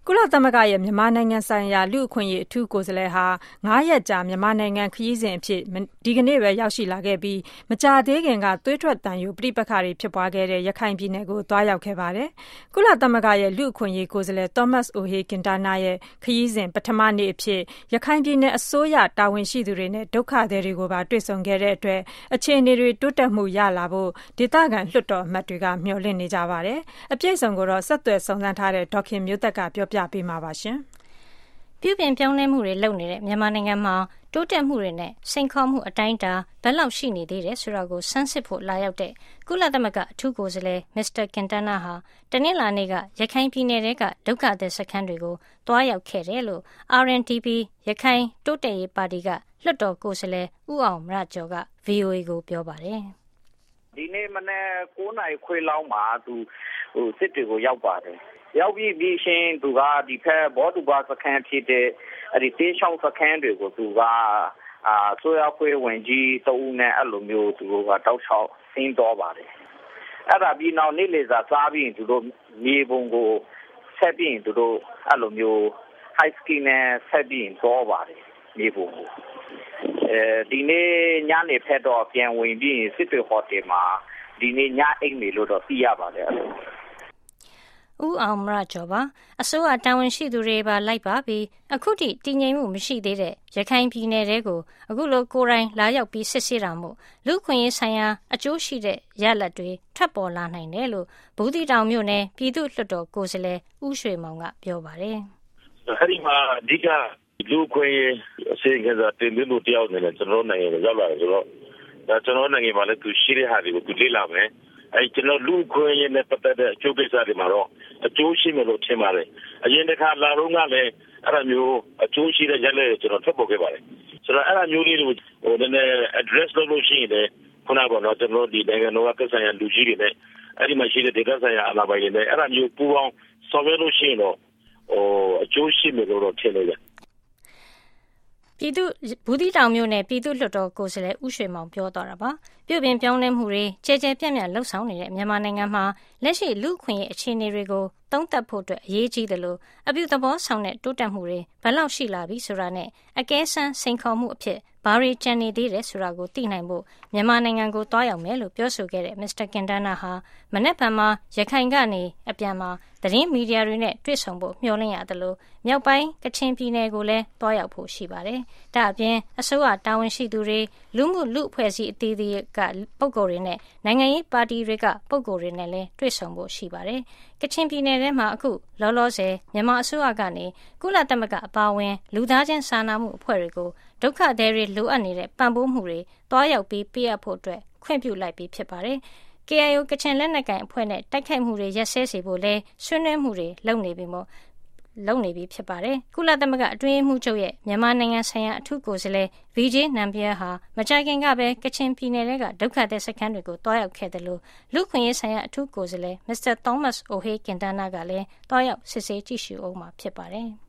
ကုလသမဂ္ဂရဲ့မြန်မာနိုင်ငံဆိုင်ရာလူ့အခွင့်အရေးအထူးကိုယ်စားလှယ်ဟာ9 ရက်ကြာမြန်မာနိုင်ငံခရီးစဉ်အဖြစ်ဒီကနေ့ပဲရောက်ရှိလာခဲ့ပြီးမကြာသေးခင်ကသွေးထွက်သံယိုပဋိပက္ခတွေဖြစ်ပွားခဲ့တဲ့ရခိုင်ပြည်နယ်ကိုသွားရောက်ခဲ့ပါတယ်။ကုလသမဂ္ဂရဲ့လူ့အခွင့်အရေးကိုယ်စားလှယ် Thomas Ohe Quintana ရဲ့ခရီးစဉ်ပထမနေ့အဖြစ်ရခိုင်ပြည်နယ်အစိုးရတာဝန်ရှိသူတွေနဲ့ဒုက္ခသည်တွေကိုပါတွေ့ဆုံခဲ့တဲ့အတွက်အခြေအနေတွေတိုးတက်မှုရလာဖို့ဒေသခံလွှတ်တော်အမတ်တွေကမျှော်လင့်နေကြပါတယ်။အပြည့်အစုံကိုတော့ဆက်သွယ်စုံစမ်းထားတဲ့ဒေါခင်မျိုးသက်ကပြောပြပေးမှာပါရှင်။ပြုပြင်ပြောင်းလဲမှုတွေလုပ်နေတဲ့မြန်မာနိုင်ငံမှာတိုးတက်မှုတွေနဲ့စိန်ခေါ်မှုအတိုင်းအတာဘယ်လောက်ရှိနေသေးတယ်ဆိုတာကိုစမ်းစစ်ဖို့လာရောက်တဲ့ကုလသမဂ္ဂအထူးကိုယ်စားလှယ် Mr. Quintana ဟာတနင်္လာနေ့ကရခိုင်ပြည်နယ်ထဲကဒုက္ခသည်စခန်းတွေကိုတွားရောက်ခဲ့တယ်လို့ RNDP ရခိုင်တိုးတက်ရေးပါတီကလွှတ်တော်ကိုယ်စားလှယ်ဦးအောင်မရကျော်က VOA ကိုပြောပါတယ်။ဒီနေ့မနေ့9 နာရီခွဲလောက်မှာသူစစ်တွေကိုရောက်ပါတယ်။ရောက်ပြီးရှင်သူကဒီဖက်ဘောဒူဘာစခန်းဖြစ်တဲ့အဲဒီတေးချောင်းစခန်းတွေကိုသူကဆိုရခွေဝင်ကြီးတုံးနဲ့အဲ့လိုမျိုးသူကတောက်ချောက်ဆင်းတော့ပါတယ်။အဲ့ဒါပြီးနောက်နေ့လေစာစားပြီးသူတို့မြေပုံကိုဆက်ပြီးသူတို့အဲ့လိုမျိုး high ski နဲ့ဆက်ပြီးတော့ပါတယ်မြေပုံကိုဒီနေ့ညနေဖက်တော့ပြန်ဝင်ပြီးစစ်တွေဟိုတယ်မှာဒီနေ့ညအိမ်နေလို့တော့သိရပါတယ်အဲ့လိုဦးအောင်မရကျော်ပါအစိုးရတာဝန်ရှိသူတွေပါလိုက်ပါပြီးအခုထိတည်ငြိမ်မှုမရှိသေးတဲ့ရခိုင်ပြည်နယ်တွေကိုအခုလိုကိုယ်တိုင်လာရောက်ပြီးစစ်ဆေးတာမို့လူခွင့်ရေးဆိုင်ရာအကျိုးရှိတဲ့ရလဒ်တွေထပ်ပေါ်လာနိုင်တယ်လို့ဘူးတီတောင်မြို့နယ်ပြည်သူ့လွှတ်တော်ကိုယ်စားလှယ်ဦးရွှေမောင်ကပြောပါတယ်။အဲဒီမှာအဓိကလူခွင့်ရေးအစီအကံတင်သွင်းလို့တယောက်နေတယ်ကျွန်တော်နိုင်ငံကိုရောက်လာတယ်ဆိုတော့ဒါကျွန်တော်နိုင်ငံမှာလည်းသူရှိတဲ့ဟာတွေကိုသူလေ့လာမယ်ကျွန်တော်လူခွင့်ရေးနဲ့ပတ်သက်တဲ့အကျိုးကိစ္စတွေမှာတော့အကျိုးရှိမယ်လို့ထင်ပါတယ်အရင်တစ်ခါလာတော့ကလည်းအဲ့လိုမျိုးအကျိုးရှိတဲ့ရလဒ်တွေကျွန်တော်ထွက်ပေါ်ခဲ့ပါတယ်ဆိုတော့အဲ့လိုမျိုးလေးတွေကိုနည်းနည်း address လုပ်လို့ရှိရင်လည်းခုနကပေါ့နော်ကျွန်တော်ဒီနိုင်ငံတော်ကသက်ဆိုင်ရာလူကြီးတွေနဲ့အဲ့ဒီမှာရှိတဲ့ဒေသဆိုင်ရာအာဏာပိုင်တွေနဲ့အဲ့လိုမျိုးပူးပေါင်းဆောင်ရွက်လို့ရှိရင်တော့အကျိုးရှိမယ်လို့တော့ထင်နေတယ်ပြည်သူဘူးတီတောင်မြို့နယ်ပြည်သူ့လွှတ်တော်ကိုယ်စားလှယ်ဦးရွှေမောင်ပြောသွားတာပါပြုပြင်ပြောင်းလဲမှုတွေကြဲကြဲပြန့်ပြန့်လှုပ်ဆောင်နေတဲ့မြန်မာနိုင်ငံမှာလက်ရှိလူ့ခွင့်ရေးအခြေအနေတွေကိုသုံးသပ်ဖို့အတွက်အရေးကြီးတယ်လို့အပြုသဘောဆောင်တဲ့တိုးတက်မှုတွေဘယ်လောက်ရှိလာပြီဆိုတာနဲ့အကဲဆန်းစိန်ခေါ်မှုအဖြစ်ဘာတွေကျန်နေသေးတယ်ဆိုတာကိုသိနိုင်ဖို့မြန်မာနိုင်ငံကိုတွားရောက်မယ်လို့ပြောဆိုခဲ့တဲ့ Mr. Quintana ဟာမနက်ဖြန်မှာရခိုင်ကနေအပြန်မှာသတင်းမီဒီယာတွေနဲ့တွေ့ဆုံဖို့မျှော်လင့်ရတယ်လို့မြောက်ပိုင်းကချင်ပြည်နယ်ကိုလည်းတွားရောက်ဖို့ရှိပါတယ်။ဒါအပြင်အစိုးရတာဝန်ရှိသူတွေလူအဖွဲ့အစည်းအသီးသီးကပုဂ္ဂိုလ်တွေနဲ့နိုင်ငံရေးပါတီတွေကပုဂ္ဂိုလ်တွေနဲ့လည်းတွေ့ဆုံဖို့ရှိပါတယ်။ကချင်ပြည်နယ်ထဲမှာအခုလောလောဆယ်မြန်မာအစိုးရကနေကုလသမဂ္ဂအပါအဝင်လူသားချင်းစာနာမှုအဖွဲ့တွေကိုဒုက္ခသည်တွေလိုအပ်နေတဲ့ပံ့ပိုးမှုတွေတွားရောက်ပြီးပေးအပ်ဖို့အတွက်ခွင့်ပြုလိုက်ပြီးဖြစ်ပါတယ်။ KIO ကချင်လက်နက်ကိုင်အဖွဲ့နဲ့တိုက်ခိုက်မှုတွေရပ်စဲစေဖို့လဲဆွေးနွေးမှုတွေလုပ်နေပြီဖြစ်ပါတယ်။ကုလသမဂ္ဂအတွင်းရေးမှူးချုပ်ရဲ့မြန်မာနိုင်ငံဆိုင်ရာအထူးကိုယ်စားလှယ် VJ နမ်ဘီယာဟာမကြာခင်ကပဲကချင်ပြည်နယ်ကဒုက္ခသည်စခန်းတွေကိုတွားရောက်ခဲ့တယ်လို့လူခွင့်ရေးဆိုင်ရာအထူးကိုယ်စားလှယ် Mr. Thomas Ohe Quintana ကလည်းတွားရောက်စစ်ဆေးကြည့်ရှုအောင်မှာဖြစ်ပါတယ်။